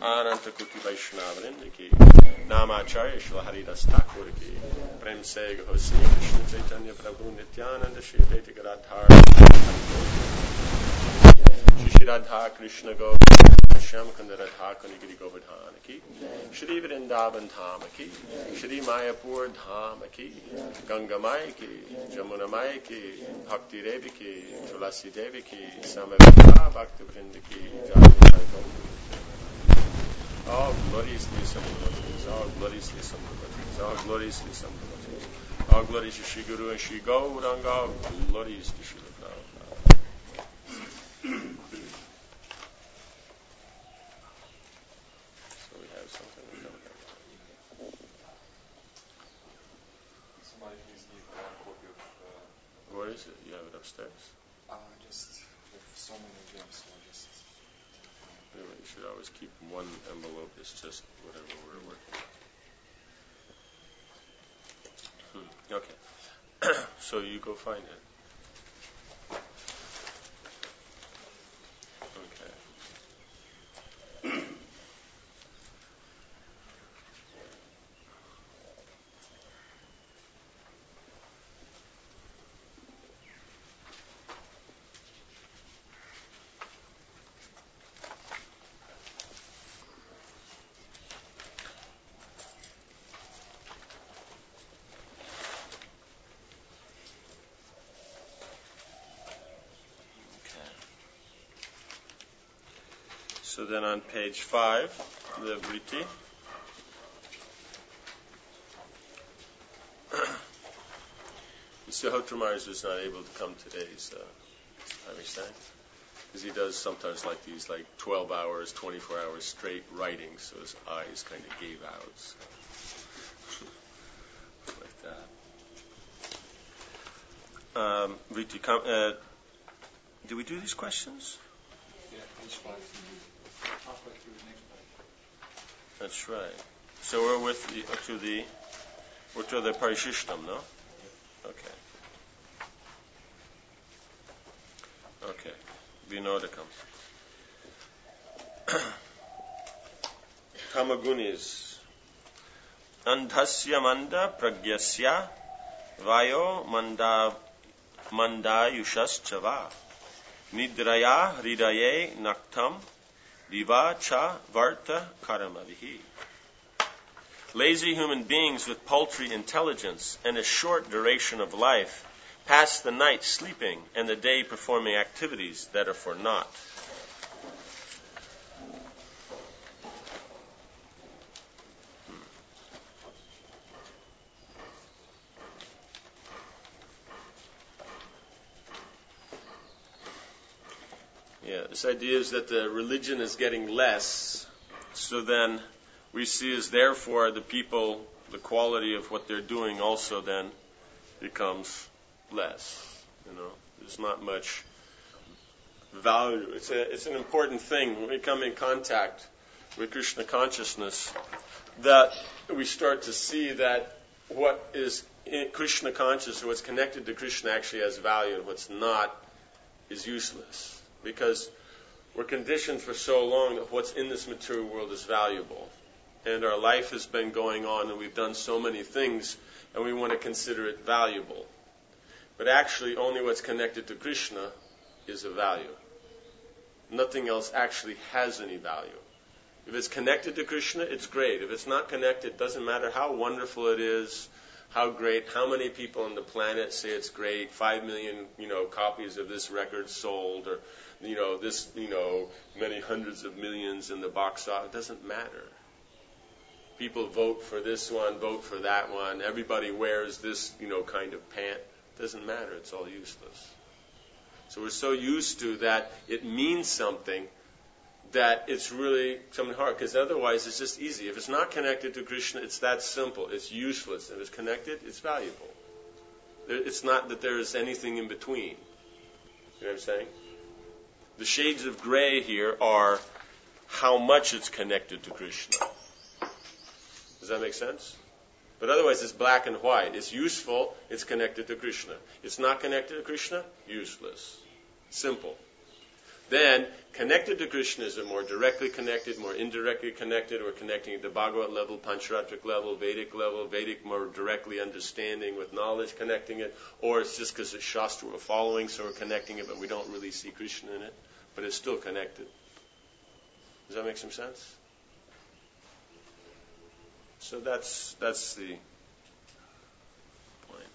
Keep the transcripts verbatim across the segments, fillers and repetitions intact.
Ananta Kuti Vaishnavrinda ki, Namacharya Shri Haridas Thakur ki, Prem Se Gosi Krishna Chaitanya Prabhu Nityananda Shri Advaita Gadadhar Shri Radha Krishna Govinda Shyam Kunda Radha Kunigiri Govardhana ki, Shri Vrindavan Dhama ki, Shri Mayapur Dhama ki, Ganga Maya ki, Jamuna Maya ki, Bhakti Devi ki, Tulasi Devi ki, Samavita Bhakti Vrinda ki, Jai. All glories to Samavita, all glories to Samavita, all glories to Samavita, all glories to Shri Guru and Shri Gauranga, all glories to Shri Prabhupada. So we have something we don't have. Somebody please need one copy of... Uh, Where is it? You have it upstairs? Uh, just with so many gems, so I just... Anyway, you should always keep one envelope. It's just whatever we're working with. Hmm. Okay. So you go find it. Okay. So then on page five, the Vritti. Mister Hotramars is not able to come today, so I understand. Because he does sometimes like these like twelve hours, twenty-four hours straight writing, so his eyes kind of gave out. So. Like that. Um, Vritti, come, uh, do we do these questions? Yeah, page five. Halfway through the next page. That's right. So we're with the, up to the, we're to the Parishishtam, no? Okay. Okay. Vinodakam. Kamagunis. Andhasya manda pragyasya vayo manda mandayushas chava nidraya hridaye naktam Viva cha varta karamavihi. Lazy human beings with paltry intelligence and a short duration of life pass the night sleeping and the day performing activities that are for naught. Yeah, this idea is that the religion is getting less, so then we see as therefore the people, the quality of what they're doing also then becomes less. You know, there's not much value. It's a, it's an important thing when we come in contact with Krishna consciousness that we start to see that what is in Krishna conscious or what's connected to Krishna actually has value and what's not is useless. Because we're conditioned for so long that what's in this material world is valuable. And our life has been going on and we've done so many things and we want to consider it valuable. But actually only what's connected to Krishna is of value. Nothing else actually has any value. If it's connected to Krishna, it's great. If it's not connected, it doesn't matter how wonderful it is, how great, how many people on the planet say it's great, five million, you know, copies of this record sold, or, you know, this, you know, many hundreds of millions in the box office. It doesn't matter. People vote for this one, vote for that one. Everybody wears this, you know, kind of pant. It doesn't matter. It's all useless. So we're so used to that it means something that it's really something hard, because otherwise it's just easy. If it's not connected to Krishna, it's that simple. It's useless. If it's connected, it's valuable. It's not that there is anything in between. You know what I'm saying? The shades of gray here are how much it's connected to Krishna. Does that make sense? But otherwise it's black and white. It's useful, it's connected to Krishna. It's not connected to Krishna, useless. Simple. Then, connected to Krishna is a more directly connected, more indirectly connected, or connecting at the Bhagavad level, Pancharatric level, Vedic level, Vedic more directly understanding with knowledge connecting it, or it's just because it's Shastra we're following, so we're connecting it, but we don't really see Krishna in it, but it's still connected. Does that make some sense? So that's that's the point.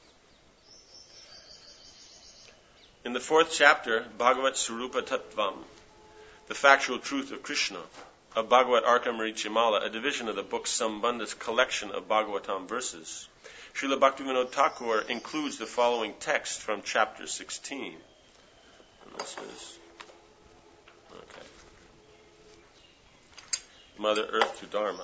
In the fourth chapter, Bhagavat Sarupa Tattvam, the factual truth of Krishna, of Bhagavat Arkamarichimala, a division of the book Sambandha's collection of Bhagavatam verses, Srila Bhaktivinoda Thakur includes the following text from chapter sixteen. And this is, okay, Mother Earth to Dharma.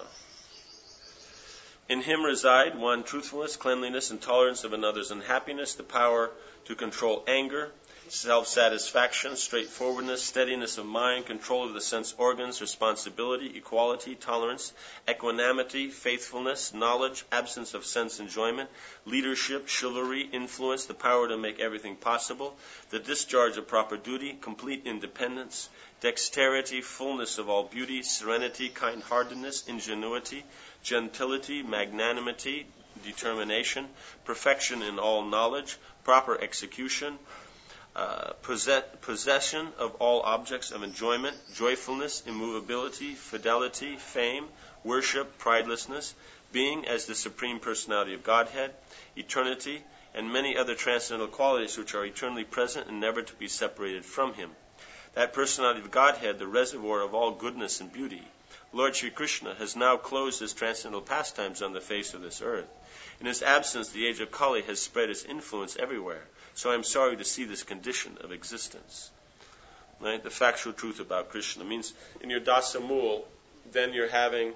In him reside one truthfulness, cleanliness, and tolerance of another's unhappiness, the power to control anger, self-satisfaction, straightforwardness, steadiness of mind, control of the sense organs, responsibility, equality, tolerance, equanimity, faithfulness, knowledge, absence of sense enjoyment, leadership, chivalry, influence, the power to make everything possible, the discharge of proper duty, complete independence, dexterity, fullness of all beauty, serenity, kind-heartedness, ingenuity, gentility, magnanimity, determination, perfection in all knowledge, proper execution, uh, possess- possession of all objects of enjoyment, joyfulness, immovability, fidelity, fame, worship, pridelessness, being as the Supreme Personality of Godhead, eternity, and many other transcendental qualities which are eternally present and never to be separated from Him. That Personality of Godhead, the reservoir of all goodness and beauty, Lord Sri Krishna has now closed his transcendental pastimes on the face of this earth. In his absence, the age of Kali has spread its influence everywhere. So I am sorry to see this condition of existence. Right? The factual truth about Krishna means in your Dasamul, then you're having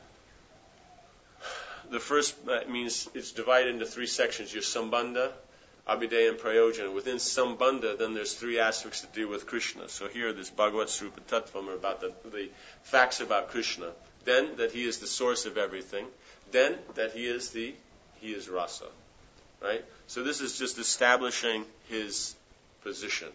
the first uh, means it's divided into three sections. Your Sambandha, Abhideya, and Prayojana. Within Sambandha, then there's three aspects to deal with Krishna. So here, this Bhagavat Sarupa Tattvam are about the, the facts about Krishna. Then, that he is the source of everything. Then, that he is the, he is rasa. Right? So this is just establishing his position.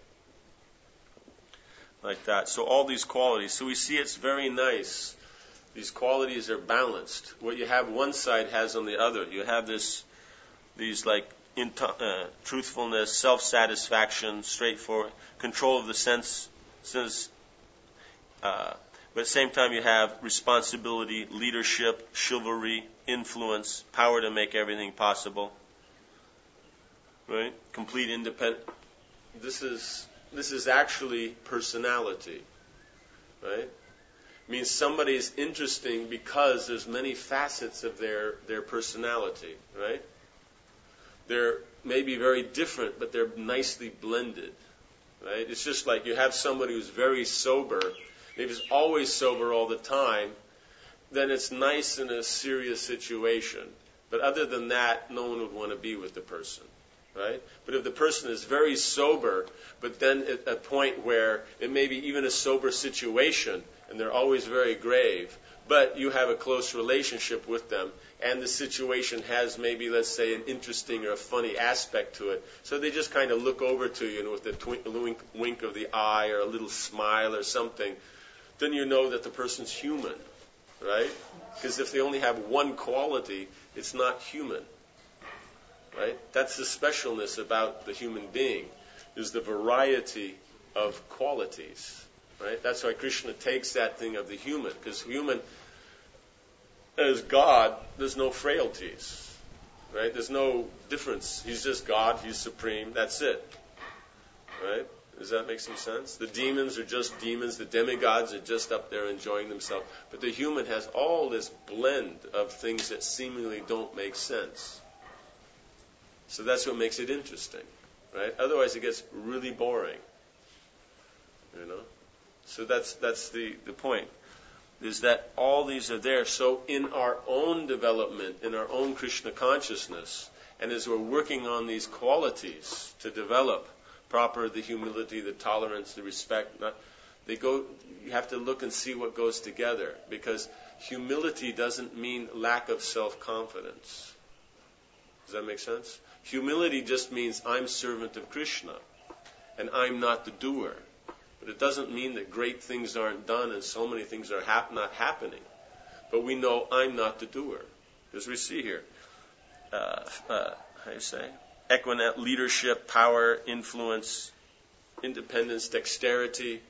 Like that. So all these qualities. So we see it's very nice. These qualities are balanced. What you have one side has on the other. You have this, these like, In, uh, truthfulness, self-satisfaction, straightforward, control of the sense, sense uh, but at the same time you have responsibility, leadership, chivalry, influence, power to make everything possible, right? Complete independence. This is this is actually personality, right? It means somebody is interesting because there's many facets of their their personality, right? They're maybe very different, but they're nicely blended, right? It's just like you have somebody who's very sober, maybe is always sober all the time, then it's nice in a serious situation. But other than that, no one would want to be with the person, right? But if the person is very sober, but then at a point where it may be even a sober situation, and they're always very grave, but you have a close relationship with them, and the situation has maybe, let's say, an interesting or a funny aspect to it. So they just kind of look over to you and with a twink, wink, wink of the eye or a little smile or something. Then you know that the person's human, right? Because if they only have one quality, it's not human, right? That's the specialness about the human being, is the variety of qualities, right? That's why Krishna takes that thing of the human, because human, as God, there's no frailties, right? There's no difference. He's just God. He's supreme. That's it, right? Does that make some sense? The demons are just demons. The demigods are just up there enjoying themselves. But the human has all this blend of things that seemingly don't make sense. So that's what makes it interesting, right? Otherwise, it gets really boring, you know. So that's that's the the point. Is that all these are there. So in our own development, in our own Krishna consciousness, and as we're working on these qualities to develop proper, the humility, the tolerance, the respect, not, they go. You have to look and see what goes together, because humility doesn't mean lack of self-confidence. Does that make sense? Humility just means I'm servant of Krishna, and I'm not the doer. But it doesn't mean that great things aren't done and so many things are hap- not happening. But we know I'm not the doer. As we see here, uh, uh, how do you say? Equinet, leadership, power, influence, independence, dexterity.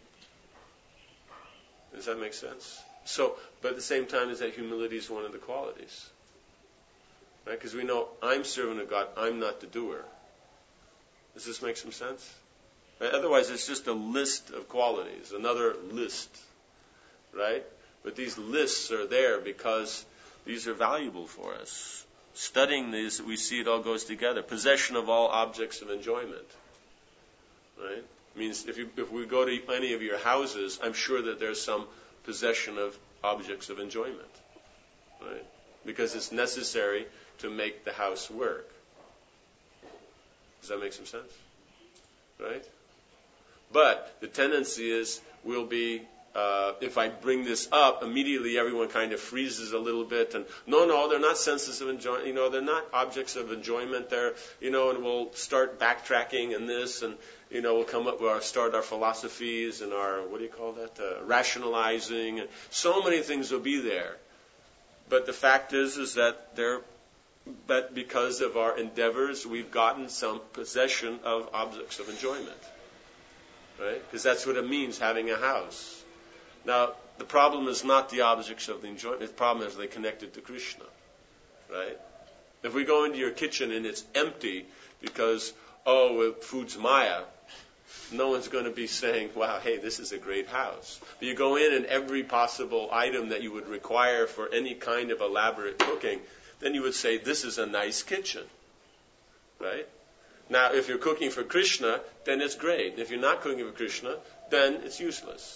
Does that make sense? So, but at the same time, is that humility is one of the qualities. Right? Because we know I'm servant of God, I'm not the doer. Does this make some sense? Right? Otherwise, it's just a list of qualities, another list. Right? But these lists are there because these are valuable for us. Studying these, we see it all goes together. Possession of all objects of enjoyment. Right? Means if you if we go to any of your houses, I'm sure that there's some possession of objects of enjoyment. Right? Because it's necessary to make the house work. Does that make some sense? Right? But the tendency is we'll be Uh, if I bring this up, immediately everyone kind of freezes a little bit. And no, no, they're not senses of enjoyment. You know, they're not objects of enjoyment. They're, you know, and we'll start backtracking and this, and you know, we'll come up with our start our philosophies and our what do you call that? Uh, rationalizing. And so many things will be there. But the fact is, is that they're, but because of our endeavors, we've gotten some possession of objects of enjoyment, right? Because that's what it means having a house. Now, the problem is not the objects of the enjoyment. The problem is they're connected to Krishna, right? If we go into your kitchen and it's empty because, oh, food's Maya, no one's going to be saying, wow, hey, this is a great house. But you go in and every possible item that you would require for any kind of elaborate cooking, then you would say, this is a nice kitchen, right? Now, if you're cooking for Krishna, then it's great. If you're not cooking for Krishna, then it's useless.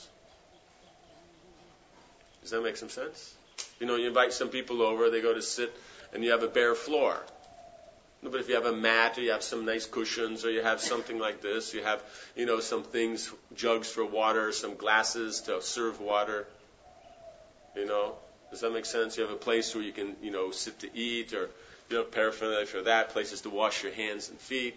Does that make some sense? You know, you invite some people over, they go to sit, and you have a bare floor. But if you have a mat, or you have some nice cushions, or you have something like this, you have, you know, some things, jugs for water, some glasses to serve water. You know, does that make sense? You have a place where you can, you know, sit to eat, or, you know, paraphernalia for that, places to wash your hands and feet.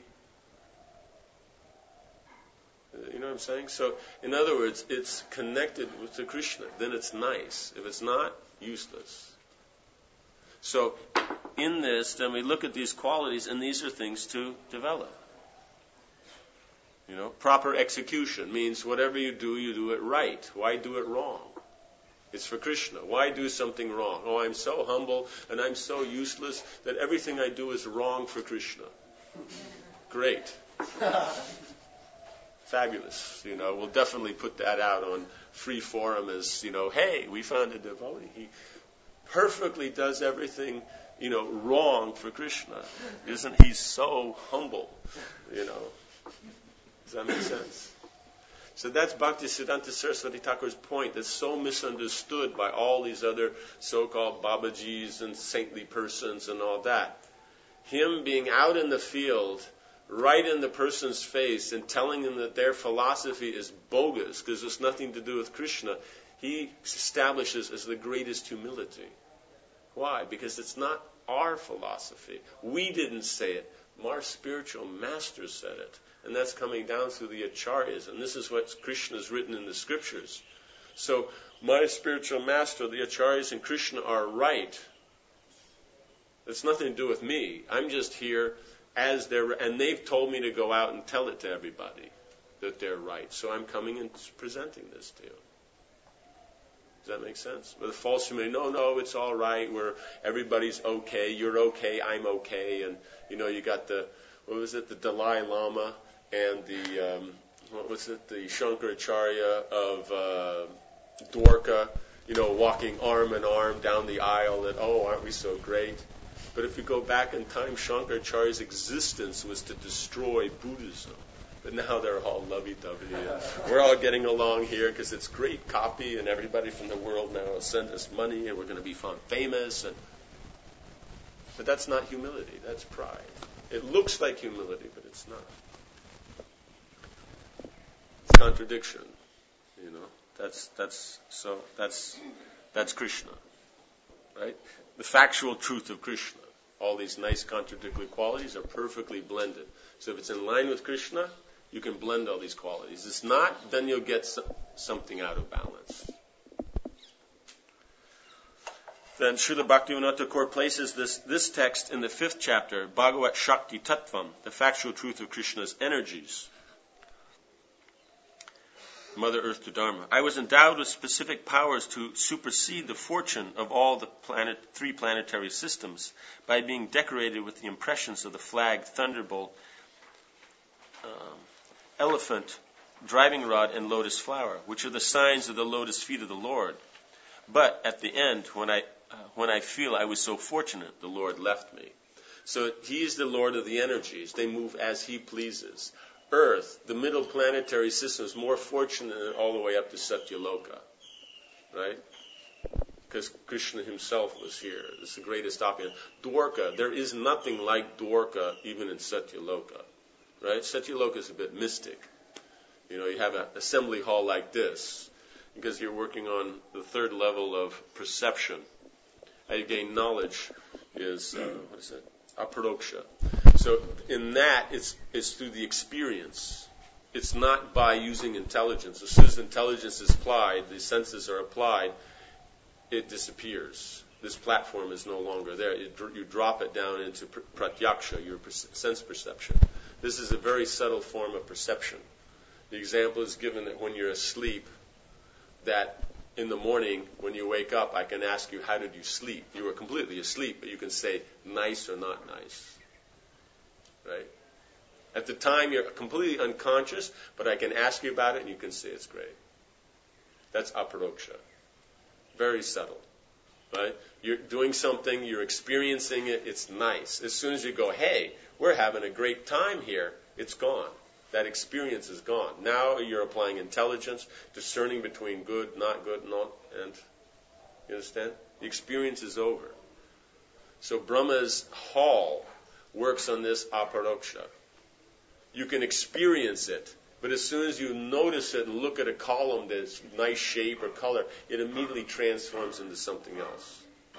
You know what I'm saying? So, in other words, it's connected to Krishna. Then it's nice. If it's not, useless. So, in this, then we look at these qualities, and these are things to develop. You know, proper execution means whatever you do, you do it right. Why do it wrong? It's for Krishna. Why do something wrong? Oh, I'm so humble, and I'm so useless that everything I do is wrong for Krishna. Great. Fabulous. You know, we'll definitely put that out on free forum as, you know, hey, we found a devotee. He perfectly does everything, you know, wrong for Krishna. Isn't he so humble? You know. Does that make sense? So that's Bhaktisiddhanta Saraswati Thakur's point that's so misunderstood by all these other so-called Babajis and saintly persons and all that. Him being out in the field, right in the person's face and telling them that their philosophy is bogus because it's nothing to do with Krishna, he establishes as the greatest humility. Why? Because it's not our philosophy. We didn't say it. Our spiritual master said it. And that's coming down through the acharyas. And this is what Krishna has written in the scriptures. So, my spiritual master, the acharyas and Krishna are right. It's nothing to do with me. I'm just here as they're, and they've told me to go out and tell it to everybody that they're right. So I'm coming and presenting this to you. Does that make sense? With a false humility, no, no, it's all right. We're everybody's okay. You're okay. I'm okay. And you know, you got the what was it? The Dalai Lama and the um, what was it? The Shankaracharya of uh, Dwarka. You know, walking arm in arm down the aisle. That oh, aren't we so great? But if you go back in time, Shankaracharya's existence was to destroy Buddhism. But now they're all lovey-dovey. And we're all getting along here because it's great copy, and everybody from the world now will send us money, and we're going to be found famous. And but that's not humility. That's pride. It looks like humility, but it's not. It's contradiction. You know, that's that's so that's that's Krishna, right? The factual truth of Krishna. All these nice contradictory qualities are perfectly blended. So if it's in line with Krishna, You can blend all these qualities. It's not, then you'll get something out of balance. Then Srila Bhaktivinoda Thakur places this, this text in the fifth chapter, Bhagavat Shakti Tattvam, the factual truth of Krishna's energies. Mother Earth to Dharma. I was endowed with specific powers to supersede the fortune of all the planet, three planetary systems by being decorated with the impressions of the flag, thunderbolt, um, elephant, driving rod, and lotus flower, which are the signs of the lotus feet of the Lord. But at the end, when I uh, when I feel I was so fortunate, the Lord left me. So He is the Lord of the energies. They move as He pleases. Earth, the middle planetary system, is more fortunate all the way up to Satyaloka, right? Because Krishna Himself was here. This is the greatest opulence. Dwarka, there is nothing like Dwarka even in Satyaloka, right? Satyaloka is a bit mystic. You know, you have an assembly hall like this because you're working on the third level of perception. How you gain knowledge is, uh, what is it? Aparoksha. So in that, it's it's through the experience. It's not by using intelligence. As soon as intelligence is applied, the senses are applied, it disappears. This platform is no longer there. It, you drop it down into pratyaksha, your sense perception. This is a very subtle form of perception. The example is given that when you're asleep, that in the morning, when you wake up, I can ask you, how did you sleep? You were completely asleep, but you can say, nice or not nice. Right? At the time, you're completely unconscious, but I can ask you about it, and you can say it's great. That's aparoksha. Very subtle. Right? You're doing something, you're experiencing it, it's nice. As soon as you go, hey, we're having a great time here, it's gone. That experience is gone. Now you're applying intelligence, discerning between good, not good, not, and you understand? The experience is over. So Brahma's hall works on this aparoksha. You can experience it, but as soon as you notice it and look at a column that's nice shape or color, it immediately transforms into something else.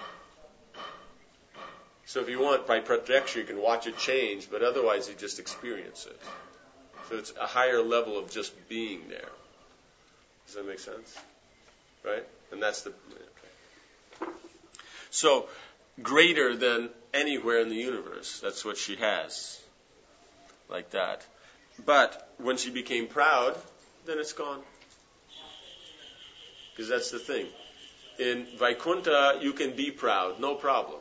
So if you want, by projection, you can watch it change, but otherwise you just experience it. So it's a higher level of just being there. Does that make sense? Right? And that's the... Okay. So, greater than anywhere in the universe. That's what she has. Like that. But when she became proud, then it's gone. Because that's the thing. In Vaikuntha, you can be proud, no problem.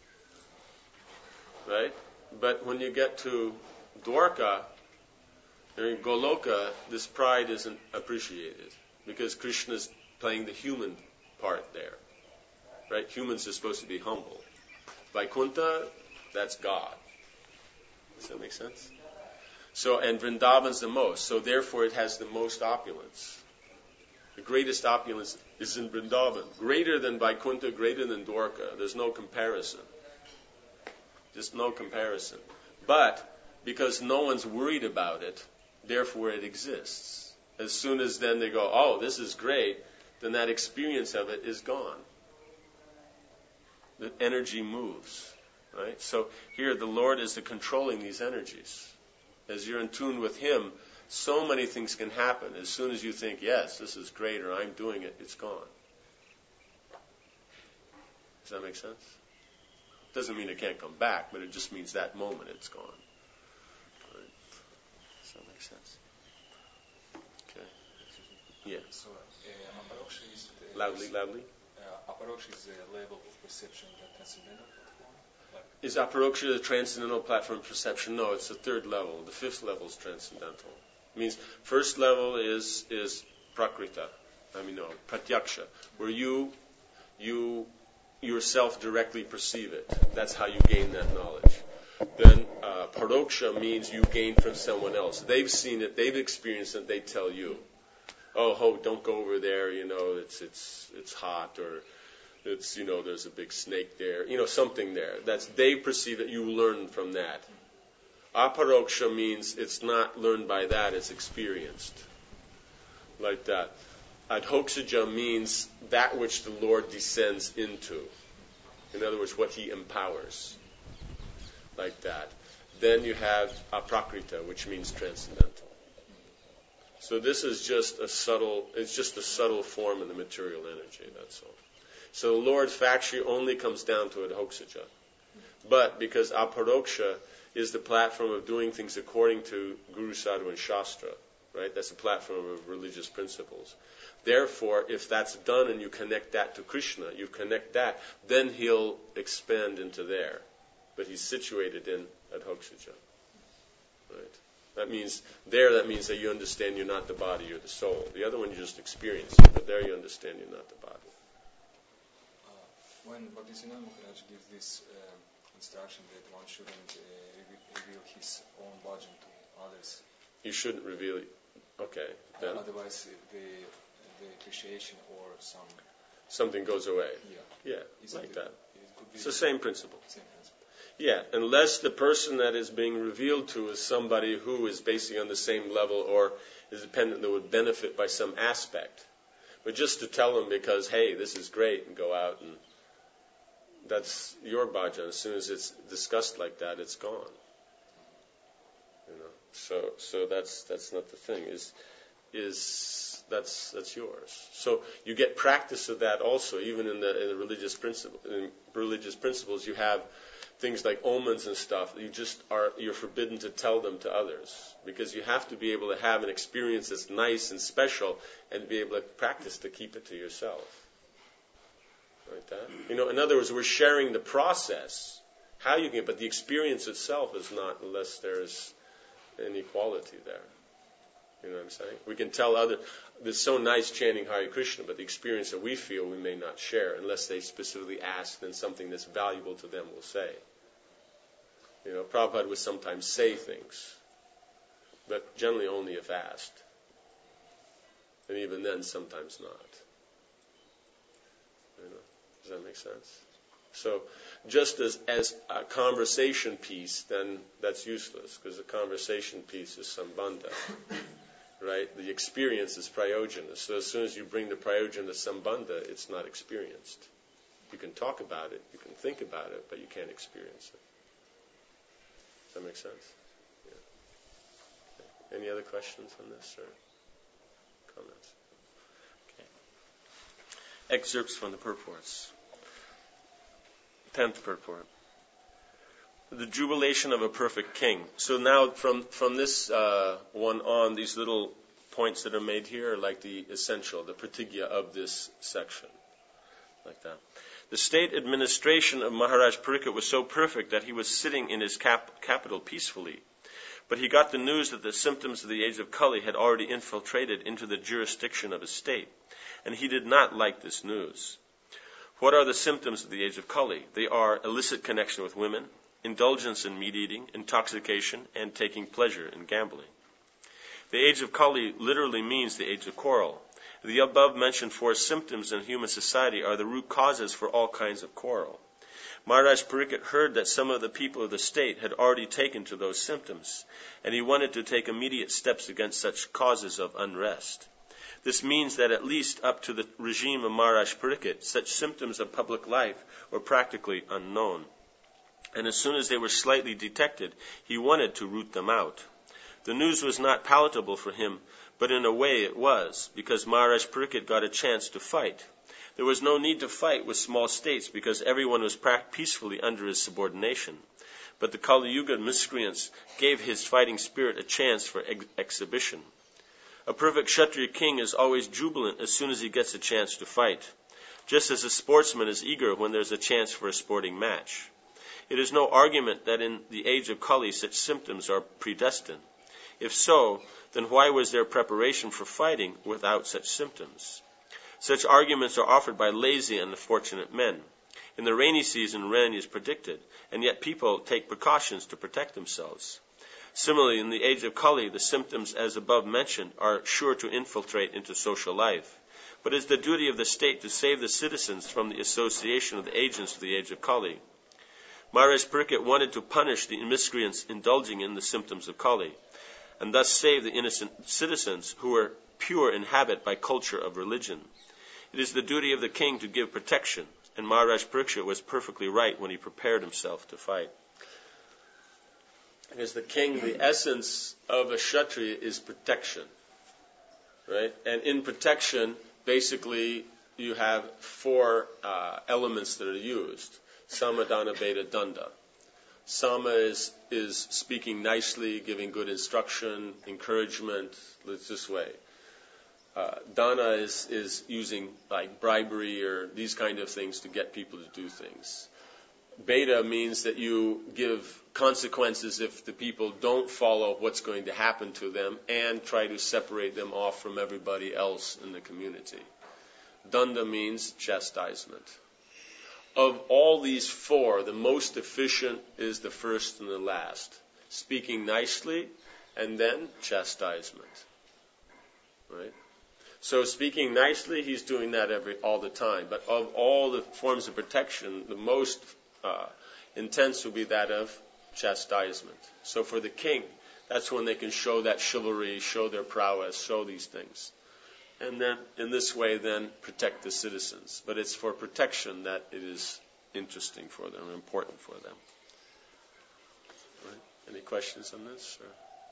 Right? But when you get to Dwarka, in Goloka, this pride isn't appreciated because Krishna's playing the human part there. Right? Humans are supposed to be humble. Vaikuntha, that's God. Does that make sense? So, and Vrindavan's the most. So therefore it has the most opulence. The greatest opulence is in Vrindavan. Greater than Vaikuntha, greater than Dwarka. There's no comparison. Just no comparison. But because no one's worried about it, therefore it exists. As soon as then they go, oh, this is great, then that experience of it is gone. The energy moves. Right? So here the Lord is the controlling these energies. As you're in tune with Him, so many things can happen. As soon as you think, yes, this is great, or I'm doing it, it's gone. Does that make sense? Doesn't mean it can't come back, but it just means that moment it's gone. Right? Does that make sense? Okay. Yeah. So, uh, aparoksha is... Uh, loudly, loudly. Uh, aparoksha is a level of perception that transcendental. Is aparoksha the transcendental platform perception? No, it's the third level. The fifth level is transcendental. It means first level is is prakrita. I mean, no, pratyaksha, where you you yourself directly perceive it. That's how you gain that knowledge. Then uh, paroksha means you gain from someone else. They've seen it, they've experienced it, they tell you, oh, ho, don't go over there. You know, it's it's it's hot, or it's, you know, there's a big snake there, you know, something there. That's, they perceive it, you learn from that. Aparoksha means it's not learned by that, it's experienced. Like that. Adhoksaja means that which the Lord descends into. In other words, what He empowers. Like that. Then you have aprakrita, which means transcendental. So this is just a subtle, it's just a subtle form of the material energy, that's all. So the Lord actually only comes down to adhokshaja. But because aparoksha is the platform of doing things according to Guru, Sadhu, and Shastra, right? That's the platform of religious principles. Therefore, if that's done and you connect that to Krishna, you connect that, then he'll expand into there. But he's situated in adhokshaja, right? That means, there that means that you understand you're not the body, you're the soul. The other one you just experience it, but there you understand you're not the body. Uh, when Bhaktisiddhanta Maharaj gives this uh, instruction that one shouldn't uh, reveal his own bhajan to others. You shouldn't reveal it. Okay. Then. Uh, otherwise, the the appreciation or some something goes away. Yeah. Yeah, Isn't like it, that. It could be it's the same principle. Same principle. Yeah, unless the person that is being revealed to is somebody who is basically on the same level or is dependent that would benefit by some aspect. But just to tell them because, hey, this is great, and go out and that's your bhajan. As soon as it's discussed like that, it's gone. You know, so so that's that's not the thing. Is is that's that's yours. So you get practice of that also, even in the, in the religious principle. In religious principles, you have things like omens and stuff. You just are you're forbidden to tell them to others because you have to be able to have an experience that's nice and special and be able to practice to keep it to yourself. Like that. You know, in other words, we're sharing the process, how you can, but the experience itself is not unless there's any quality there. You know what I'm saying? We can tell other, it's so nice chanting Hare Krishna, but the experience that we feel we may not share unless they specifically ask, then something that's valuable to them will say. You know, Prabhupada would sometimes say things, but generally only if asked. And even then, sometimes not. You know, does that make sense? So, just as, as a conversation piece, then that's useless, because the conversation piece is sambandha. Right? The experience is prayojana. So as soon as you bring the prayojana sambandha, it's not experienced. You can talk about it, you can think about it, but you can't experience it. Does that make sense? Yeah. Okay. Any other questions on this or comments? Okay. Excerpts from the purports. Tenth purport. The jubilation of a perfect king. So now from, from this uh, one on, these little points that are made here are like the essential, the pratigya of this section. Like that. The state administration of Maharaj Parikshit was so perfect that he was sitting in his cap- capital peacefully. But he got the news that the symptoms of the age of Kali had already infiltrated into the jurisdiction of his state. And he did not like this news. What are the symptoms of the age of Kali? They are illicit connection with women, indulgence in meat eating, intoxication, and taking pleasure in gambling. The age of Kali literally means the age of quarrel. The above mentioned four symptoms in human society are the root causes for all kinds of quarrel. Maharaj Parikshit heard that some of the people of the state had already taken to those symptoms, and he wanted to take immediate steps against such causes of unrest. This means that at least up to the regime of Maharaj Parikshit, such symptoms of public life were practically unknown. And as soon as they were slightly detected, he wanted to root them out. The news was not palatable for him, but in a way it was, because Maharaj Parikshit got a chance to fight. There was no need to fight with small states because everyone was peacefully under his subordination. But the Kali Yuga miscreants gave his fighting spirit a chance for ex- exhibition. A perfect Kshatriya king is always jubilant as soon as he gets a chance to fight, just as a sportsman is eager when there's a chance for a sporting match. It is no argument that in the age of Kali such symptoms are predestined. If so, then why was there preparation for fighting without such symptoms? Such arguments are offered by lazy and unfortunate men. In the rainy season, rain is predicted, and yet people take precautions to protect themselves. Similarly, in the age of Kali, the symptoms, as above mentioned, are sure to infiltrate into social life. But it is the duty of the state to save the citizens from the association of the agents of the age of Kali. Maharaj Parikshit wanted to punish the miscreants indulging in the symptoms of Kali, and thus save the innocent citizens who were pure in habit by culture of religion. It is the duty of the king to give protection, and Maharaj Parikshit was perfectly right when he prepared himself to fight. As the king, the essence of a Kshatriya is protection. right? And in protection, basically, you have four uh, elements that are used. Sama, Dana, Beta, Danda. Sama is, is speaking nicely, giving good instruction, encouragement, it's this way. Uh, Dana is, is using like bribery or these kind of things to get people to do things. Beta means that you give consequences if the people don't follow what's going to happen to them and try to separate them off from everybody else in the community. Danda means chastisement. Of all these four, the most efficient is the first and the last. Speaking nicely and then chastisement. Right? So speaking nicely, he's doing that every all the time. But of all the forms of protection, the most uh, intense will be that of chastisement. So for the king, that's when they can show that chivalry, show their prowess, show these things. And then, in this way, then protect the citizens. But it's for protection that it is interesting for them, important for them. Right? Any questions on this? Or?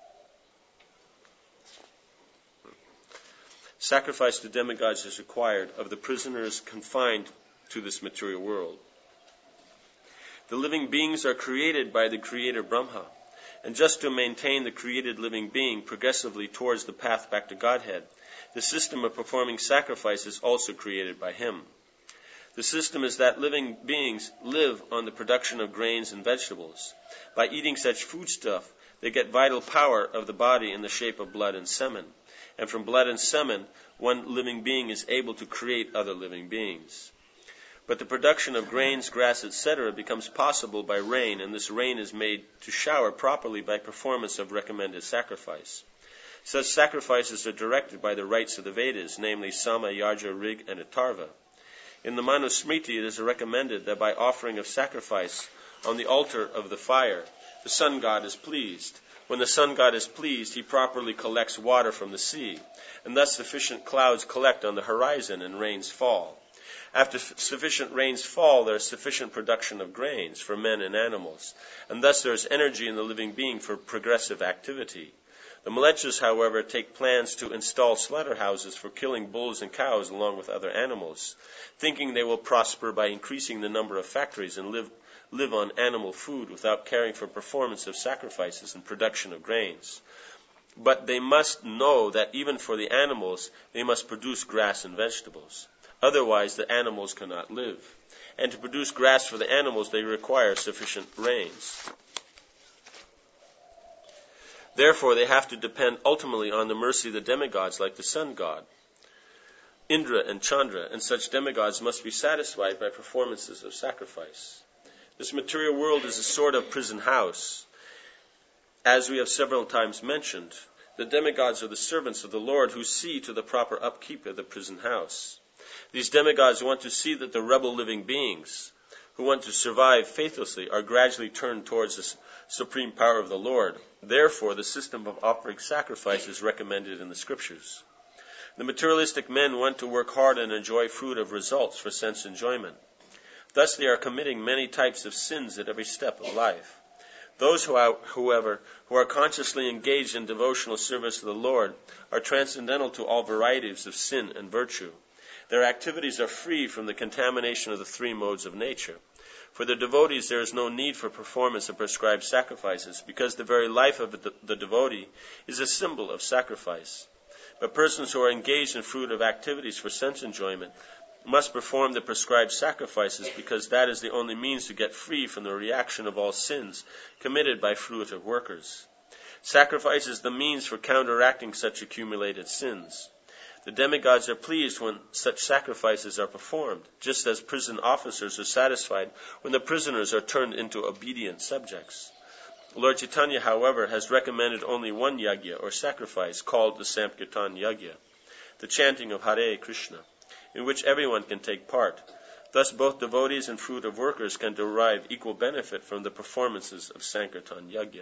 Sacrifice to demigods is required of the prisoners confined to this material world. The living beings are created by the creator Brahma, and just to maintain the created living being progressively towards the path back to Godhead, the system of performing sacrifice is also created by him. The system is that living beings live on the production of grains and vegetables. By eating such foodstuff, they get vital power of the body in the shape of blood and semen. And from blood and semen, one living being is able to create other living beings. But the production of grains, grass, et cetera becomes possible by rain, and this rain is made to shower properly by performance of recommended sacrifice. Such sacrifices are directed by the rites of the Vedas, namely Sama, Yaja, Rig, and Atharva. In the Manusmriti, it is recommended that by offering of sacrifice on the altar of the fire, the sun god is pleased. When the sun god is pleased, he properly collects water from the sea, and thus sufficient clouds collect on the horizon and rains fall. After f- sufficient rains fall, there is sufficient production of grains for men and animals, and thus there is energy in the living being for progressive activity. The Mlecchas, however, take plans to install slaughterhouses for killing bulls and cows along with other animals, thinking they will prosper by increasing the number of factories and live live on animal food without caring for performance of sacrifices and production of grains. But they must know that even for the animals, they must produce grass and vegetables. Otherwise, the animals cannot live. And to produce grass for the animals, they require sufficient rains. Therefore, they have to depend ultimately on the mercy of the demigods like the sun god, Indra and Chandra, and such demigods must be satisfied by performances of sacrifice. This material world is a sort of prison house. As we have several times mentioned, the demigods are the servants of the Lord who see to the proper upkeep of the prison house. These demigods want to see that the rebel living beings who want to survive faithlessly are gradually turned towards the supreme power of the Lord. Therefore, the system of offering sacrifice is recommended in the scriptures. The materialistic men want to work hard and enjoy fruit of results for sense enjoyment. Thus they are committing many types of sins at every step of life. Those, who are, however, who are consciously engaged in devotional service to the Lord are transcendental to all varieties of sin and virtue. Their activities are free from the contamination of the three modes of nature. For the devotees, there is no need for performance of prescribed sacrifices, because the very life of the, the devotee is a symbol of sacrifice. But persons who are engaged in fruitive activities for sense enjoyment must perform the prescribed sacrifices, because that is the only means to get free from the reaction of all sins committed by fruitive workers. Sacrifice is the means for counteracting such accumulated sins. The demigods are pleased when such sacrifices are performed, just as prison officers are satisfied when the prisoners are turned into obedient subjects. Lord Chaitanya, however, has recommended only one yagya or sacrifice called the Sankirtan Yagya, the chanting of Hare Krishna, in which everyone can take part. Thus both devotees and fruitive workers can derive equal benefit from the performances of Sankirtan Yagya.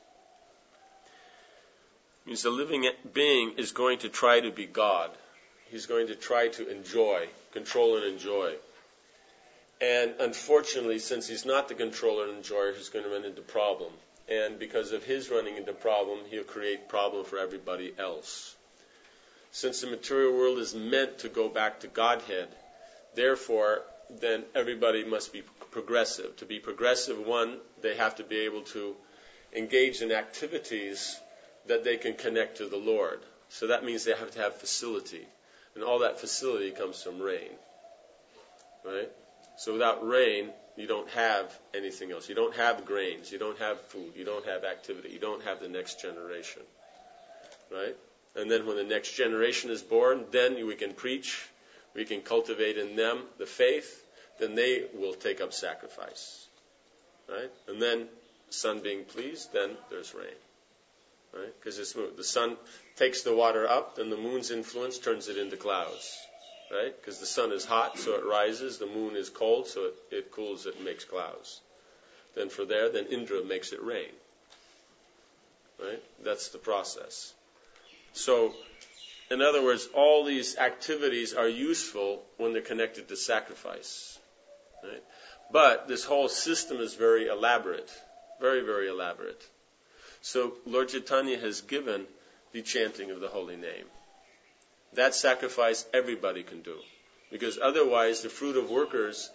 Means the living being is going to try to be God. He's going to try to enjoy, control and enjoy. And unfortunately, since he's not the controller and enjoyer, he's going to run into problem. And because of his running into problem, he'll create problem for everybody else. since the material world is meant to go back to Godhead, therefore, then everybody must be progressive. To be progressive, one, they have to be able to engage in activities that they can connect to the Lord. So that means they have to have facility. And all that facility comes from rain. Right? So without rain, you don't have anything else. You don't have grains. You don't have food. You don't have activity. You don't have the next generation. Right? And then when the next generation is born, then we can preach. We can cultivate in them the faith. Then they will take up sacrifice. Right? And then, sun being pleased, then there's rain. Right? Because the sun takes the water up, then the moon's influence turns it into clouds. Right? Because the sun is hot, so it rises. The moon is cold, so it, it cools it and makes clouds. Then for there, then Indra makes it rain. Right? That's the process. So, in other words, all these activities are useful when they're connected to sacrifice. Right? But this whole system is very elaborate. Very, very elaborate. So, Lord Chaitanya has given the chanting of the holy name. That sacrifice everybody can do. Because otherwise, the fruit of workers,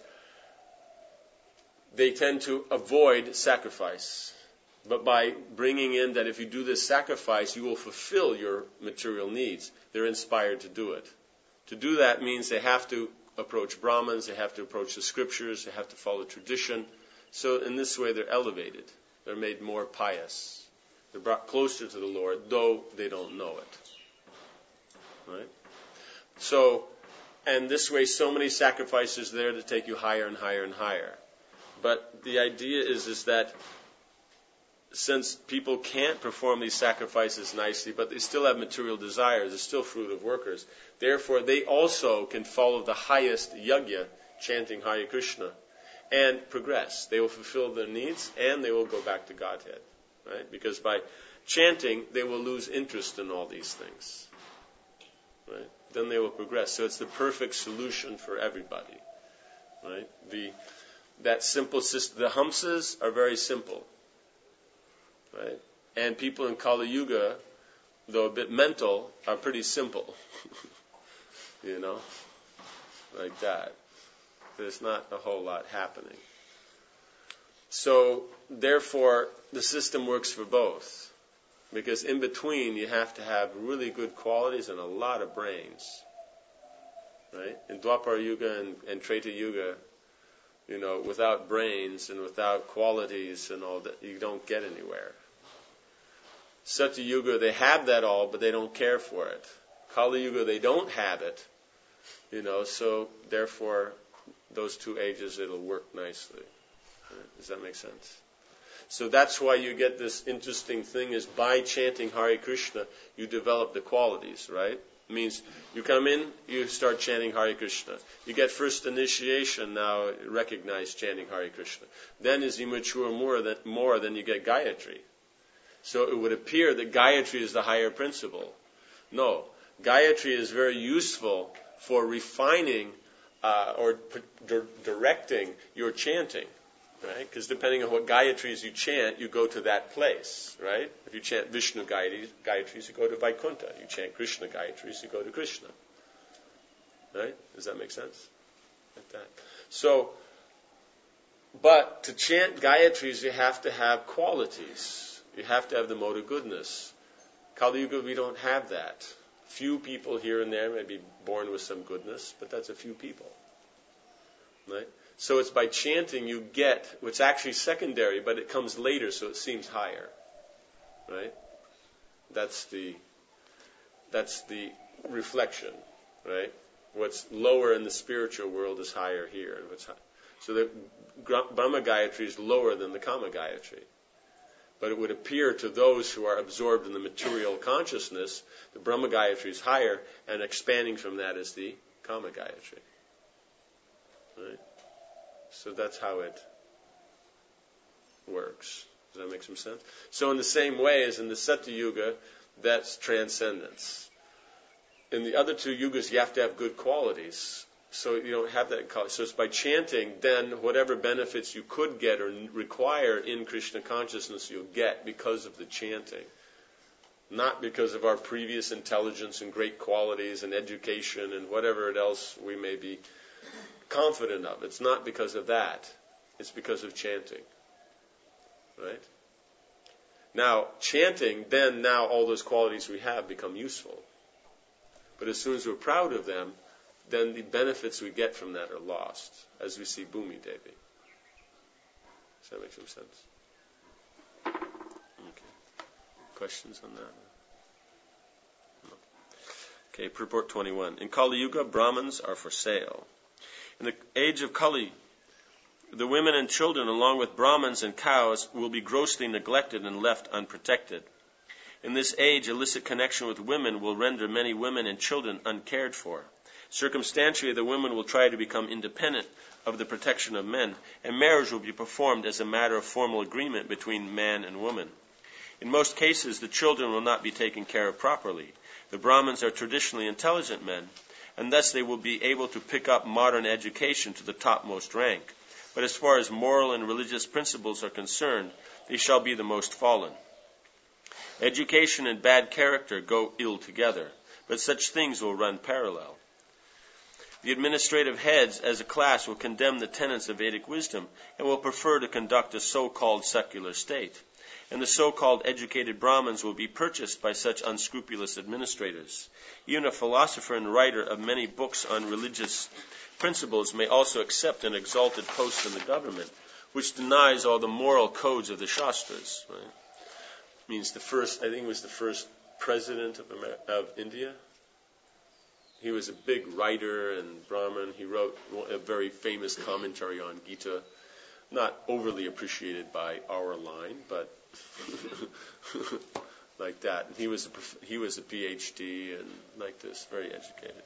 they tend to avoid sacrifice. But by bringing in that if you do this sacrifice, you will fulfill your material needs, they're inspired to do it. To do that means they have to approach Brahmins, they have to approach the scriptures, they have to follow tradition. So in this way, they're elevated. They're made more pious. They're brought closer to the Lord, though they don't know it. Right? So, and this way, so many sacrifices there to take you higher and higher and higher. But the idea is, is that since people can't perform these sacrifices nicely, but they still have material desires, they're still fruit of workers, therefore they also can follow the highest yajna, chanting Hare Krishna, and progress. They will fulfill their needs, and they will go back to Godhead. Right? Because by chanting, they will lose interest in all these things. Right? Then they will progress. So it's the perfect solution for everybody. Right? The that simple system. The Hamsas are very simple. Right? And people in Kali Yuga, though a bit mental, are pretty simple. You know? Like that. There's not a whole lot happening. So, therefore, the system works for both. Because in between, you have to have really good qualities and a lot of brains. Right? In Dwapara Yuga and, and Treta Yuga, you know, without brains and without qualities and all that, you don't get anywhere. Satya Yuga, they have that all, but they don't care for it. Kali Yuga, they don't have it. You know, so therefore, those two ages, it'll work nicely. Right? Does that make sense? So that's why you get this interesting thing is by chanting Hare Krishna, you develop the qualities, right? It means you come in, you start chanting Hare Krishna. You get first initiation, now recognize chanting Hare Krishna. Then as you mature more, then, more, then you get Gayatri. So it would appear that Gayatri is the higher principle. No, Gayatri is very useful for refining uh, or p- directing your chanting. Right? Because depending on what Gayatris you chant, you go to that place, right? If you chant Vishnu Gayatris, you go to Vaikuntha. You chant Krishna Gayatris, you go to Krishna. Right? Does that make sense? Like that. So, but to chant Gayatris, you have to have qualities. You have to have the mode of goodness. Kali Yuga, we don't have that. Few people here and there may be born with some goodness, but that's a few people. Right? So it's by chanting you get what's actually secondary, but it comes later, so it seems higher. Right? That's the that's the reflection. Right? What's lower in the spiritual world is higher here. And what's high. So the Brahma Gayatri is lower than the Kama Gayatri. But it would appear to those who are absorbed in the material consciousness, the Brahma Gayatri is higher, and expanding from that is the Kama Gayatri. Right? So that's how it works. Does that make some sense? So in the same way as in the Satya Yuga, that's transcendence. In the other two yugas, you have to have good qualities. So you don't have that. So it's by chanting, then whatever benefits you could get or require in Krishna consciousness, you'll get because of the chanting. not because of our previous intelligence and great qualities and education and whatever else we may be confident of. It's not because of that. It's because of chanting. Right? Now, chanting, then now all those qualities we have become useful. But as soon as we're proud of them, then the benefits we get from that are lost, as we see Bhumi Devi. Does that make some sense? Okay. Questions on that? No. Okay, purport twenty-one. In Kali Yuga, Brahmins are for sale. In the age of Kali, the women and children, along with Brahmins and cows, will be grossly neglected and left unprotected. In this age, illicit connection with women will render many women and children uncared for. Circumstantially, the women will try to become independent of the protection of men, and marriage will be performed as a matter of formal agreement between man and woman. In most cases, the children will not be taken care of properly. The Brahmins are traditionally intelligent men, and thus they will be able to pick up modern education to the topmost rank. But as far as moral and religious principles are concerned, they shall be the most fallen. Education and bad character go ill together, but such things will run parallel. The administrative heads as a class will condemn the tenets of Vedic wisdom and will prefer to conduct a so-called secular state. And the so-called educated Brahmins will be purchased by such unscrupulous administrators. Even a philosopher and writer of many books on religious principles may also accept an exalted post in the government, which denies all the moral codes of the Shastras. Right? Means the first, I think it was the first president of, Amer- of India. He was a big writer and Brahmin. He wrote a very famous commentary on Gita, not overly appreciated by our line, but like that. And he was a, he was a P H D and like this, very educated.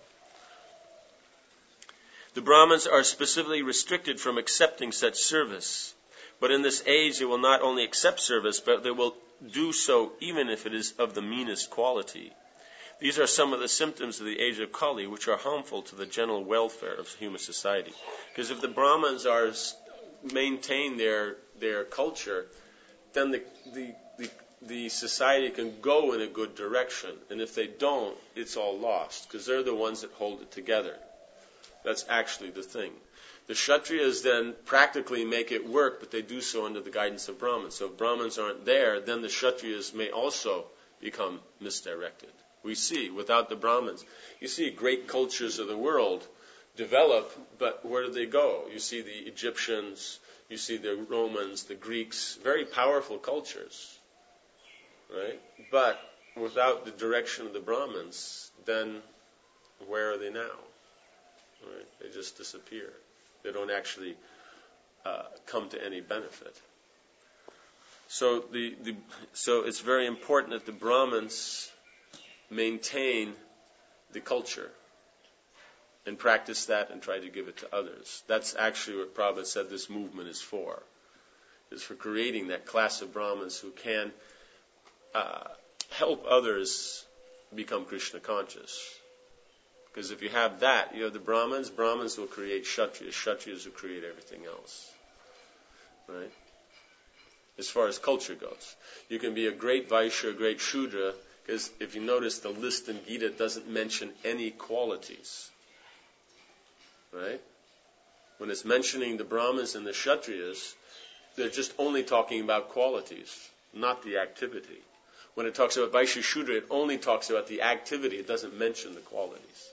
The Brahmins are specifically restricted from accepting such service. But in this age, they will not only accept service, but they will do so even if it is of the meanest quality. These are some of the symptoms of the age of Kali, which are harmful to the general welfare of human society. Because if the Brahmins are maintain their their culture, then the, the the the society can go in a good direction. And if they don't, it's all lost, because they're the ones that hold it together. That's actually the thing. The Kshatriyas then practically make it work, but they do so under the guidance of Brahmins. So if Brahmins aren't there, then the Kshatriyas may also become misdirected. We see, without the Brahmins, you see great cultures of the world develop, but where do they go? You see the Egyptians, you see the Romans, the Greeks, very powerful cultures, right? But without the direction of the Brahmins, then where are they now? Right? They just disappear. They don't actually uh, come to any benefit. So the, the so it's very important that the Brahmins maintain the culture and practice that and try to give it to others. That's actually what Prabhupada said this movement is for. It's for creating that class of Brahmins who can uh, help others become Krishna conscious. Because if you have that, you have the Brahmins, Brahmins will create Kshatriyas, Kshatriyas will create everything else. Right? As far as culture goes. You can be a great Vaishya, a great Shudra, because if you notice, the list in Gita doesn't mention any qualities. Right? When it's mentioning the Brahmins and the Kshatriyas, they're just only talking about qualities, not the activity. When it talks about Vaishya Shudra, it only talks about the activity. It doesn't mention the qualities.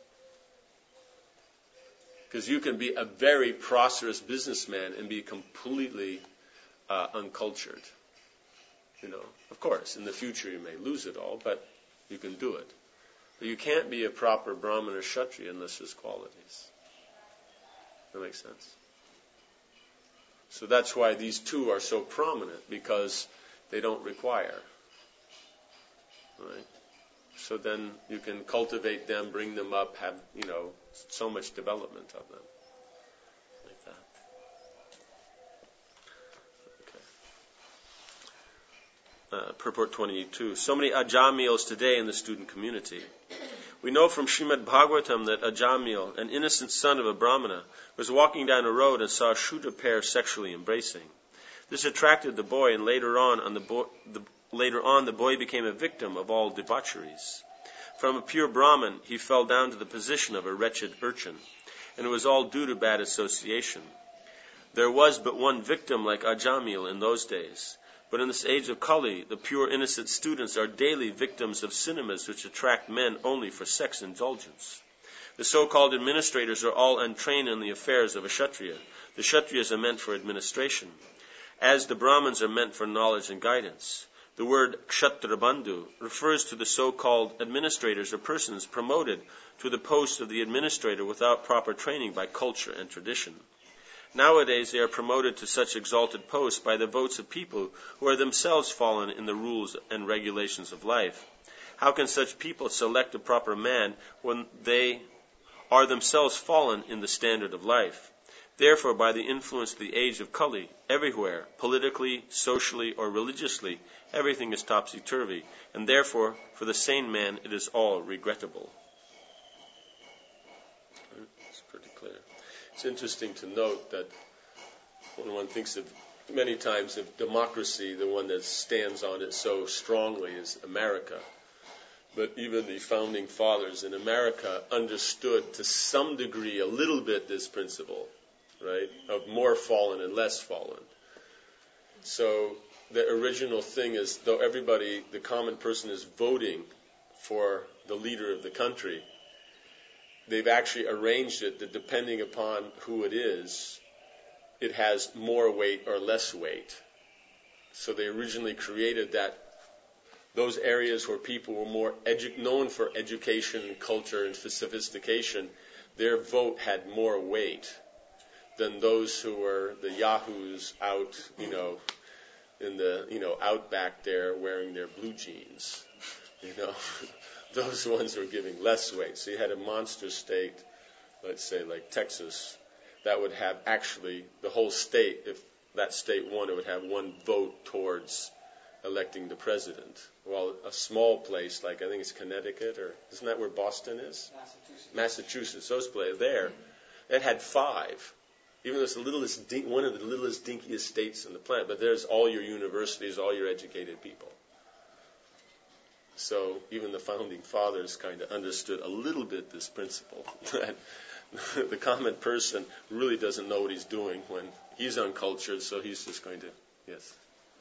Because you can be a very prosperous businessman and be completely uh, uncultured. You know, of course, in the future you may lose it all, but you can do it. But you can't be a proper Brahmin or Kshatriya unless there's qualities. That makes sense? So that's why these two are so prominent, because they don't require. Right? So then you can cultivate them, bring them up, have, you know, so much development of them. Like that. Okay. Uh, purport twenty-two. So many Ajamils today in the student community. We know from Srimad Bhagavatam that Ajamil, an innocent son of a Brahmana, was walking down a road and saw a Shudra pair sexually embracing. This attracted the boy, and later on, on the, bo- the later on the boy became a victim of all debaucheries. From a pure Brahmin, he fell down to the position of a wretched urchin, and it was all due to bad association. There was but one victim like Ajamil in those days, but in this age of Kali, the pure innocent students are daily victims of cinemas which attract men only for sex indulgence. The so-called administrators are all untrained in the affairs of a Kshatriya. The Kshatriyas are meant for administration, as the Brahmins are meant for knowledge and guidance. The word Kshatrabandhu refers to the so-called administrators or persons promoted to the post of the administrator without proper training by culture and tradition. Nowadays they are promoted to such exalted posts by the votes of people who are themselves fallen in the rules and regulations of life. How can such people select a proper man when they are themselves fallen in the standard of life? Therefore, by the influence of the age of Kali, everywhere, politically, socially, or religiously, everything is topsy-turvy, and therefore, for the sane man, it is all regrettable. It's pretty clear. It's interesting to note that when one thinks of, many times of democracy, the one that stands on it so strongly is America. But even the founding fathers in America understood to some degree, a little bit, this principle, right, of more fallen and less fallen. So the original thing is, though everybody, the common person is voting for the leader of the country, they've actually arranged it that depending upon who it is, it has more weight or less weight. So they originally created that, those areas where people were more edu- known for education, culture, and sophistication, their vote had more weight than those who were the yahoos out, you know, in the, you know, out back there wearing their blue jeans. You know, those ones were giving less weight. So you had a monster state, let's say like Texas, that would have actually the whole state, if that state won, it would have one vote towards electing the president. While a small place like, I think it's Connecticut, or isn't that where Boston is? Massachusetts. Massachusetts, those places there, it had five. Even though it's the littlest, dink, one of the littlest, dinkiest states on the planet, but there's all your universities, all your educated people. So even the founding fathers kind of understood a little bit this principle, that the common person really doesn't know what he's doing when he's uncultured, so he's just going to, yes.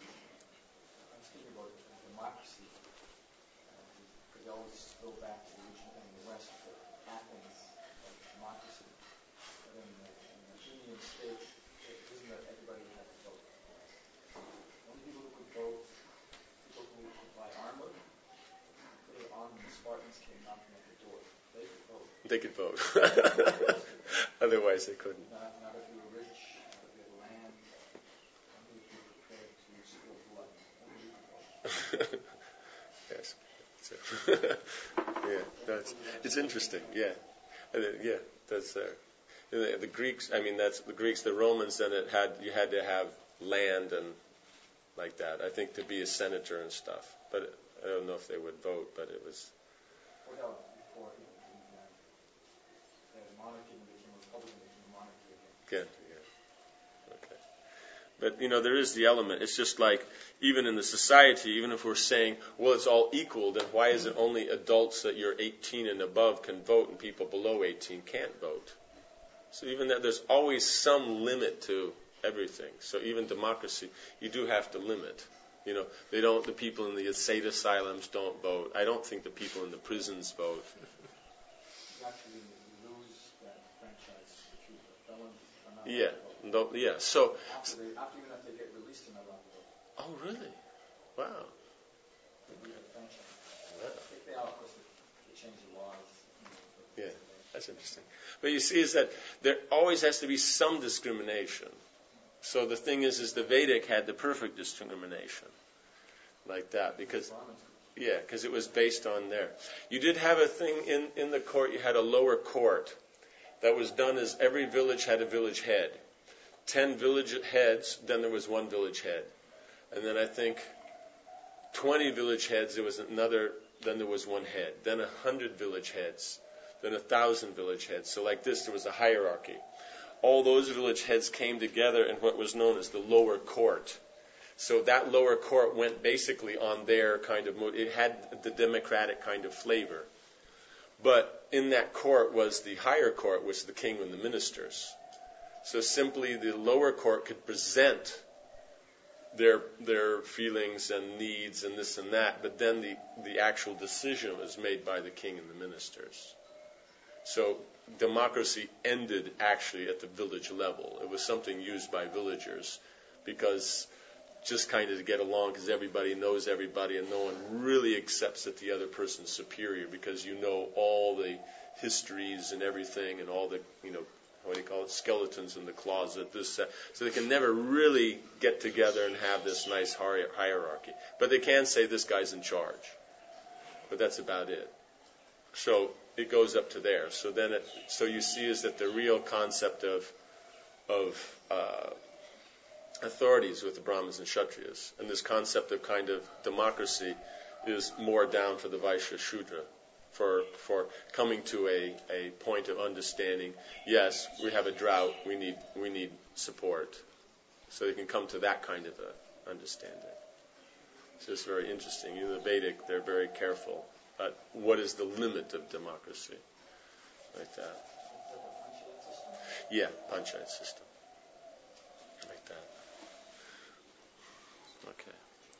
I'm speaking about democracy, because I always go back to the original thing in the West, Athens, democracy. But in the, in the Union States, it isn't that everybody would have to vote. Only people who could vote, people who could buy armor, put it on when the Spartans came knocking at the door. They could vote. They could vote. Otherwise they couldn't. Not, not if you were rich, not if you had land, only if you were prepared to spill blood. Only you could vote. Yes. So, yeah, that's, it's interesting. Yeah, uh, yeah, that's there. Uh, the, the Greeks, I mean, that's the Greeks. The Romans, then it had you had to have land and like that. I think to be a senator and stuff. But I don't know if they would vote. But it was. What else before you know, the monarchy became a republic, became a monarchy again? Again, yeah. Okay. But, you know, there is the element. It's just like, even in the society, even if we're saying, well, it's all equal, then why is it only adults that you're eighteen and above can vote and people below eighteen can't vote? So even that, there's always some limit to everything. So even democracy, you do have to limit. You know, they don't, the people in the state asylums don't vote. I don't think the people in the prisons vote. You actually lose that franchise if you felons are not Yeah. allowed to vote. No, yeah. So, After, they, after even after they get released, they're not allowed to vote. oh, really? Wow. They lose that franchise. Wow. If they are, of course, they change the laws. You know, but Yeah, that's interesting. But you see, is that there always has to be some discrimination. So the thing is, is the Vedic had the perfect discrimination, like that, because yeah, because it was based on there. You did have a thing in in the court. You had a lower court that was done as every village had a village head. Ten village heads, then there was one village head, and then I think twenty village heads. There was another. Then there was one head. Then a hundred village heads. Then a thousand village heads. So like this, there was a hierarchy. All those village heads came together in what was known as the lower court. So that lower court went basically on their kind of mood. It had the democratic kind of flavor. But in that court was the higher court, which was the king and the ministers. So simply the lower court could present their their feelings and needs and this and that, but then the, the actual decision was made by the king and the ministers. So democracy ended actually at the village level. It was something used by villagers because just kind of to get along, because everybody knows everybody and no one really accepts that the other person's superior because you know all the histories and everything and all the, you know, what do you call it, skeletons in the closet, this, that. So they can never really get together and have this nice hierarchy. But they can say this guy's in charge. But that's about it. So it goes up to there. So then, it, so you see is that the real concept of of uh, authorities with the Brahmins and Kshatriyas, and this concept of kind of democracy is more down for the Vaishya Shudra, for for coming to a, a point of understanding. Yes, we have a drought. We need we need support, so they can come to that kind of a understanding. So it's very interesting. In the Vedic, they're very careful. But what is the limit of democracy? Like that. Yeah, panchayat system. Like that. Okay.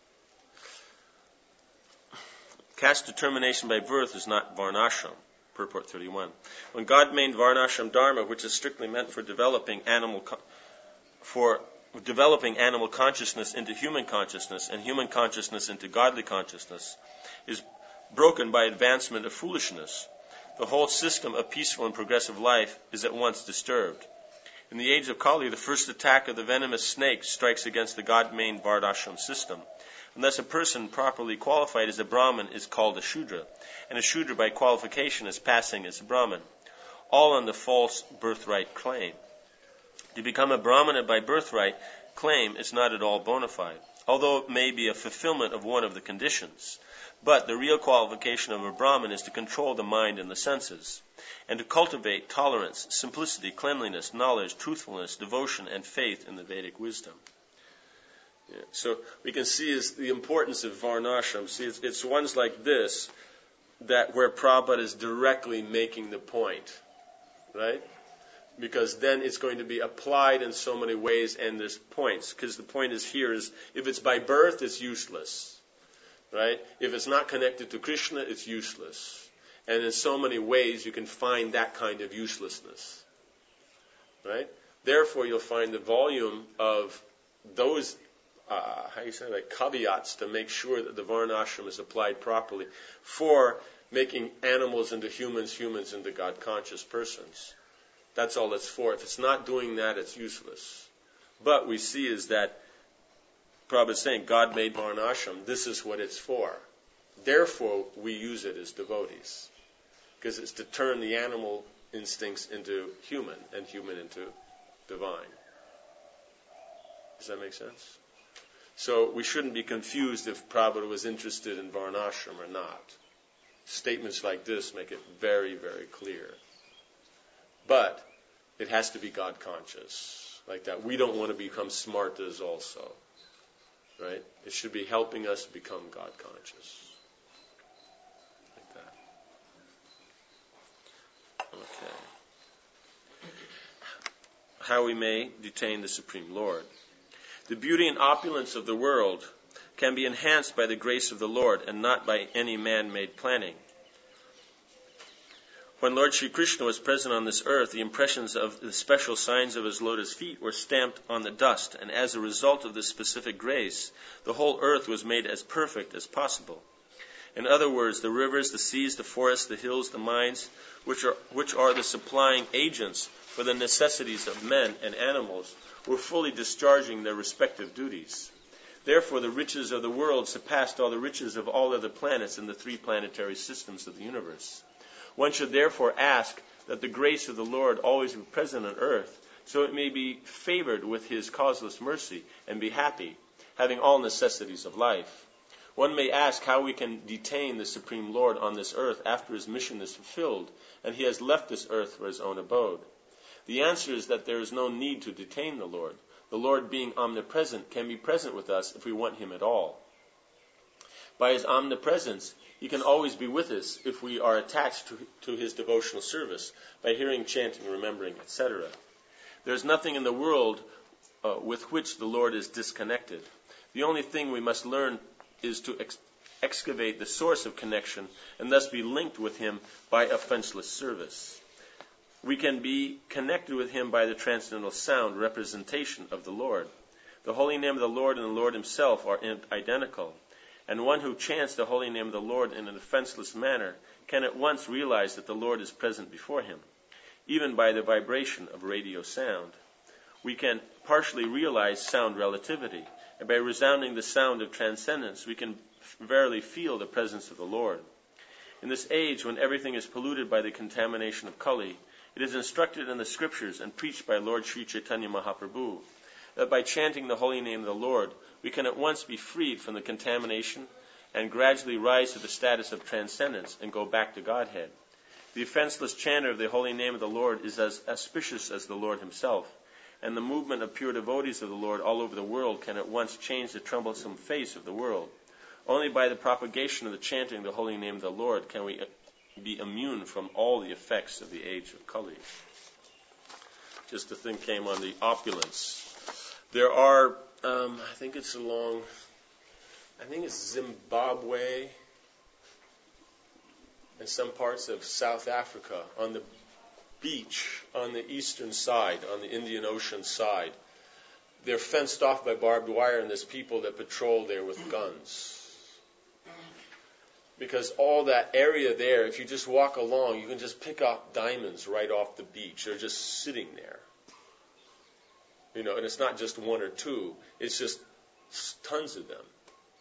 Caste determination by birth is not varnashram, purport thirty-one. When God made varnashram dharma, which is strictly meant for developing animal co- for developing animal consciousness into human consciousness and human consciousness into godly consciousness, is broken by advancement of foolishness, the whole system of peaceful and progressive life is at once disturbed. In the age of Kali, the first attack of the venomous snake strikes against the God-made Varnashram system. Unless a person properly qualified as a Brahmin is called a Shudra, and a Shudra by qualification is passing as a Brahmin, all on the false birthright claim. To become a Brahmana by birthright claim is not at all bona fide, although it may be a fulfillment of one of the conditions. But the real qualification of a Brahmin is to control the mind and the senses, and to cultivate tolerance, simplicity, cleanliness, knowledge, truthfulness, devotion, and faith in the Vedic wisdom. Yeah. So we can see is the importance of Varnashram. See, it's, it's ones like this that where Prabhupada is directly making the point, right? Because then it's going to be applied in so many ways, and there's points. Because the point is here is if it's by birth, it's useless. Right? If it's not connected to Krishna, it's useless. And in so many ways, you can find that kind of uselessness. Right? Therefore, you'll find the volume of those, uh, how do you say, like caveats to make sure that the Varnashram is applied properly for making animals into humans, humans into God-conscious persons. That's all it's for. If it's not doing that, it's useless. But we see is that Prabhupada is saying, God made Varnashram, this is what it's for. Therefore, we use it as devotees. Because it's to turn the animal instincts into human, and human into divine. Does that make sense? So we shouldn't be confused if Prabhupada was interested in Varnashram or not. Statements like this make it very, very clear. But it has to be God conscious. Like that. We don't want to become smartas also. Right? It should be helping us become God conscious. Like that. Okay. How we may detain the Supreme Lord. The beauty and opulence of the world can be enhanced by the grace of the Lord and not by any man-made planning. When Lord Sri Krishna was present on this earth, the impressions of the special signs of his lotus feet were stamped on the dust, and as a result of this specific grace, the whole earth was made as perfect as possible. In other words, the rivers, the seas, the forests, the hills, the mines, which are, which are the supplying agents for the necessities of men and animals, were fully discharging their respective duties. Therefore, the riches of the world surpassed all the riches of all other planets in the three planetary systems of the universe. One should therefore ask that the grace of the Lord always be present on earth, so it may be favored with his causeless mercy and be happy, having all necessities of life. One may ask how we can detain the Supreme Lord on this earth after his mission is fulfilled and he has left this earth for his own abode. The answer is that there is no need to detain the Lord. The Lord, being omnipresent, can be present with us if we want him at all. By his omnipresence, he can always be with us if we are attached to, to his devotional service, by hearing, chanting, remembering, et cetera. There is nothing in the world uh, with which the Lord is disconnected. The only thing we must learn is to ex- excavate the source of connection and thus be linked with him by offenseless service. We can be connected with him by the transcendental sound representation of the Lord. The holy name of the Lord and the Lord himself are identical, and one who chants the holy name of the Lord in an offenseless manner can at once realize that the Lord is present before him, even by the vibration of radio sound. We can partially realize sound relativity, and by resounding the sound of transcendence, we can verily feel the presence of the Lord. In this age, when everything is polluted by the contamination of Kali, it is instructed in the scriptures and preached by Lord Sri Chaitanya Mahaprabhu that by chanting the holy name of the Lord, we can at once be freed from the contamination and gradually rise to the status of transcendence and go back to Godhead. The offenseless chanter of the holy name of the Lord is as auspicious as the Lord himself, and the movement of pure devotees of the Lord all over the world can at once change the troublesome face of the world. Only by the propagation of the chanting of the holy name of the Lord can we be immune from all the effects of the age of Kali. Just a thing came on the opulence. There are, um, I think it's along, I think it's Zimbabwe and some parts of South Africa, on the beach on the eastern side, on the Indian Ocean side. They're fenced off by barbed wire, and there's people that patrol there with guns. Because all that area there, if you just walk along, you can just pick up diamonds right off the beach. They're just sitting there. You know, and it's not just one or two. It's just tons of them.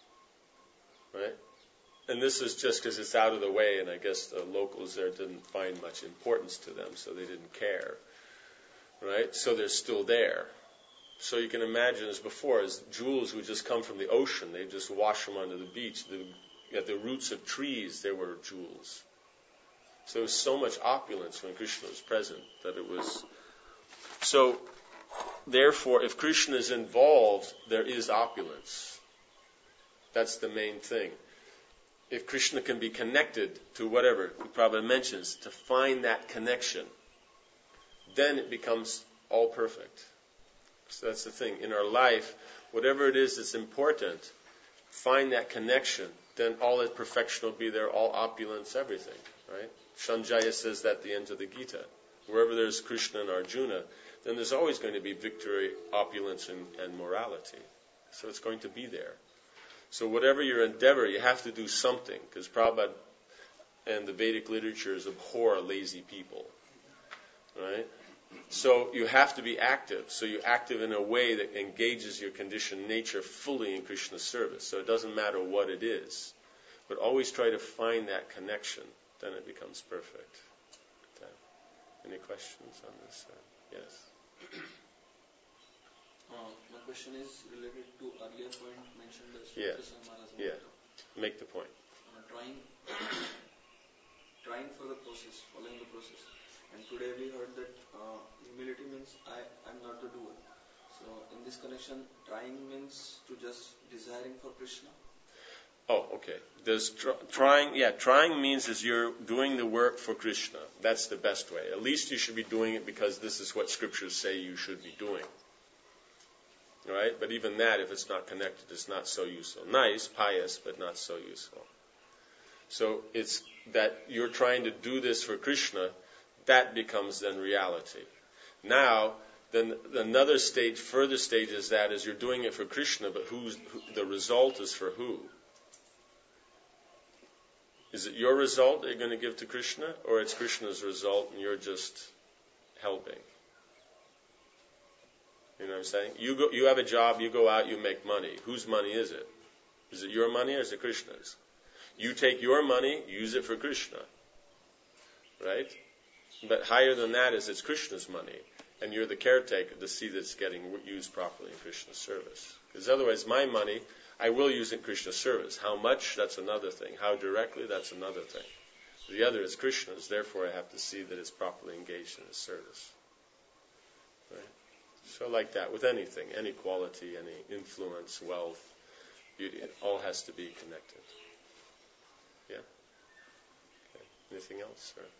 Right? And this is just because it's out of the way, and I guess the locals there didn't find much importance to them, so they didn't care. Right? So they're still there. So you can imagine, as before, as jewels would just come from the ocean, they'd just wash them onto the beach. The, at the roots of trees, there were jewels. So there was so much opulence when Krishna was present that it was... So, therefore, if Krishna is involved, there is opulence. That's the main thing. If Krishna can be connected to whatever Prabhupada mentions, to find that connection, then it becomes all perfect. So that's the thing. In our life, whatever it is that's important, find that connection, then all that perfection will be there, all opulence, everything. Right? Sanjaya says that at the end of the Gita. Wherever there's Krishna and Arjuna, then there's always going to be victory, opulence, and, and morality. So it's going to be there. So whatever your endeavor, you have to do something, because Prabhupada and the Vedic literatures abhor lazy people. Right? So you have to be active. So you're active in a way that engages your conditioned nature fully in Krishna's service. So it doesn't matter what it is. But always try to find that connection. Then it becomes perfect. Okay. Any questions on this? Uh, yes? Uh, my question is related to earlier point mentioned by Sri Yeah. Krishna Maharaj. Yeah. Make the point. Uh, trying, trying for the process, following the process. And today we heard that uh, humility means I am not the doer. So in this connection, trying means to just desiring for Krishna. Oh, okay. Does tr- trying, yeah, trying means is you're doing the work for Krishna. That's the best way. At least you should be doing it because this is what scriptures say you should be doing. Right? But even that, if it's not connected, is not so useful. Nice, pious, but not so useful. So it's that you're trying to do this for Krishna, that becomes then reality. Now, then another stage, further stage is that is you're doing it for Krishna, but who's, who, the result is for who? Is it your result that you're going to give to Krishna, or it's Krishna's result and you're just helping? You know what I'm saying? You go, you have a job, you go out, you make money. Whose money is it? Is it your money or is it Krishna's? You take your money, use it for Krishna. Right? But higher than that is it's Krishna's money. And you're the caretaker to see that it's getting used properly in Krishna's service. Because otherwise my money, I will use it in Krishna's service. How much? That's another thing. How directly? That's another thing. The other is Krishna's, therefore I have to see that it's properly engaged in his service. Right? So like that, with anything, any quality, any influence, wealth, beauty, it all has to be connected. Yeah? Okay. Anything else? Or?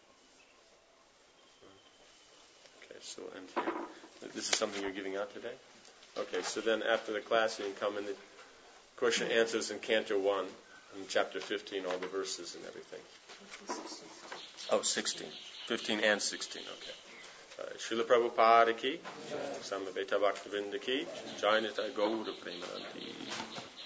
Okay, so we'll end here. This is something you're giving out today? Okay, so then after the class you can come in. The question answers in Canto one, in chapter fifteen, all the verses and everything. Oh, sixteen. fifteen and sixteen, okay. Uh, Srila Prabhupada ki, Samaveta Bhaktivinoda ki, Jainata Gaura Premanandi.